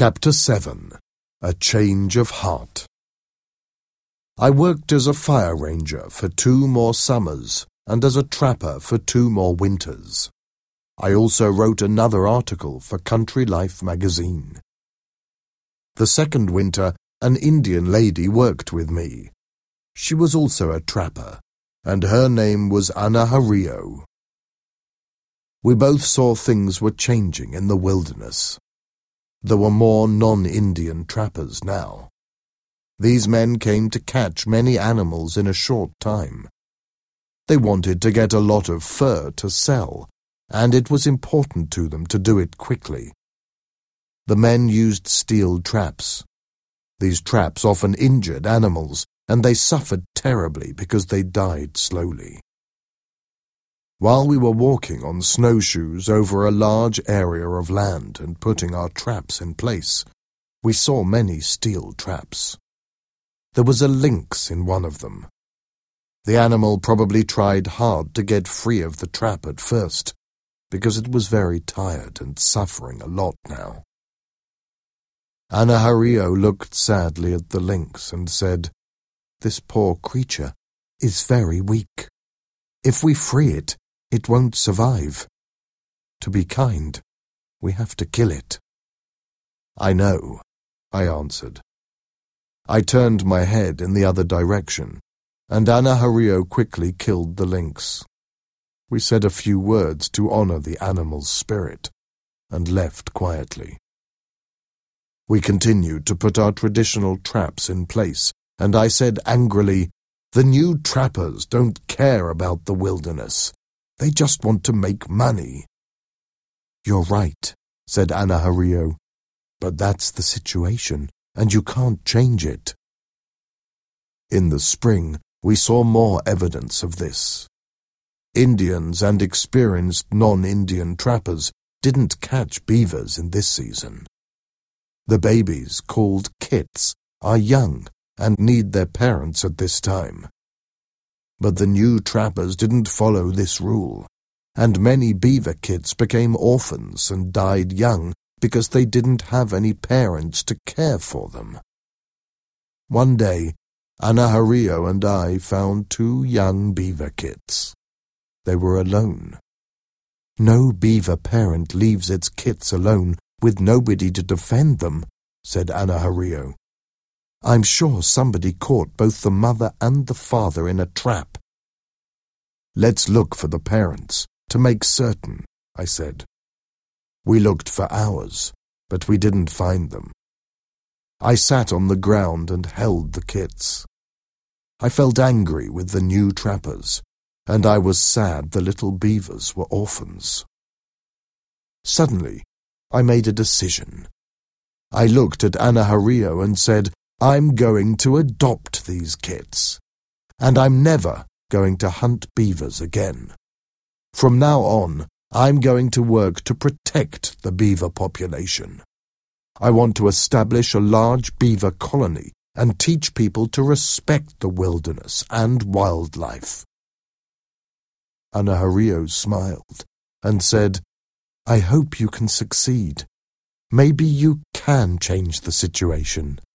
Chapter 7. A Change of Heart. I worked as a fire ranger for 2 more summers and as a trapper for 2 more winters. I also wrote another article for Country Life magazine. The second winter, an Indian lady worked with me. She was also a trapper, and her name was Anahario. We both saw things were changing in the wilderness. There were more non-Indian trappers now. These men came to catch many animals in a short time. They wanted to get a lot of fur to sell, and it was important to them to do it quickly. The men used steel traps. These traps often injured animals, and they suffered terribly because they died slowly. While we were walking on snowshoes over a large area of land and putting our traps in place, we saw many steel traps. There was a lynx in one of them. The animal probably tried hard to get free of the trap at first, because it was very tired and suffering a lot now. Anahario looked sadly at the lynx and said, "This poor creature is very weak. If we free it, it won't survive. To be kind, we have to kill it." "I know," I answered. I turned my head in the other direction, and Anahario quickly killed the lynx. We said a few words to honor the animal's spirit, and left quietly. We continued to put our traditional traps in place, and I said angrily, "The new trappers don't care about the wilderness. They just want to make money." "You're right," said Anahario, "but that's the situation, and you can't change it." In the spring, we saw more evidence of this. Indians and experienced non-Indian trappers didn't catch beavers in this season. The babies, called kits, are young and need their parents at this time. But the new trappers didn't follow this rule, and many beaver kits became orphans and died young because they didn't have any parents to care for them. One day, Anahario and I found 2 young beaver kits. They were alone. "No beaver parent leaves its kits alone with nobody to defend them," said Anahario. "I'm sure somebody caught both the mother and the father in a trap." "Let's look for the parents, to make certain," I said. We looked for hours, but we didn't find them. I sat on the ground and held the kits. I felt angry with the new trappers, and I was sad the little beavers were orphans. Suddenly, I made a decision. I looked at Anahario and said, "I'm going to adopt these kits, and I'm never going to hunt beavers again. From now on, I'm going to work to protect the beaver population. I want to establish a large beaver colony and teach people to respect the wilderness and wildlife." Anahario smiled and said, "I hope you can succeed. Maybe you can change the situation."